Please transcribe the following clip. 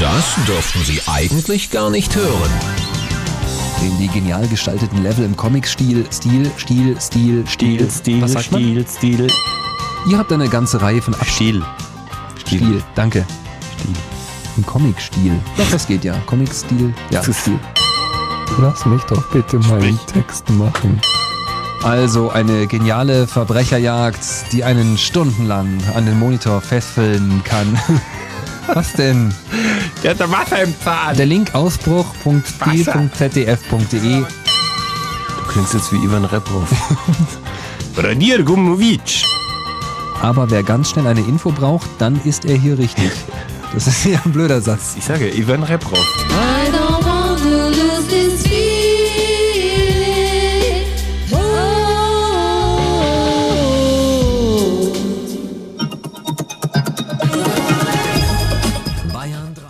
Das dürften Sie eigentlich gar nicht hören. Die genial gestalteten Level im Comic-Stil. Stil. Was sagt man? Stil. Ihr habt eine ganze Reihe von Stil. Danke. Stil. Ein Comic-Stil. Doch, das geht ja. Comic-Stil. Ja, Stil. Lass mich doch bitte meinen Text machen. Also eine geniale Verbrecherjagd, die einen stundenlang an den Monitor fesseln kann. Was denn? Der hat Wasser im Zahn. Der Link ausbruch.spiel.zdf.de. Du klingst jetzt wie Ivan Reprov. Radir Gumovic. Aber wer ganz schnell eine Info braucht, dann ist er hier richtig. Das ist ja ein blöder Satz. Ich sage Ivan Reprov.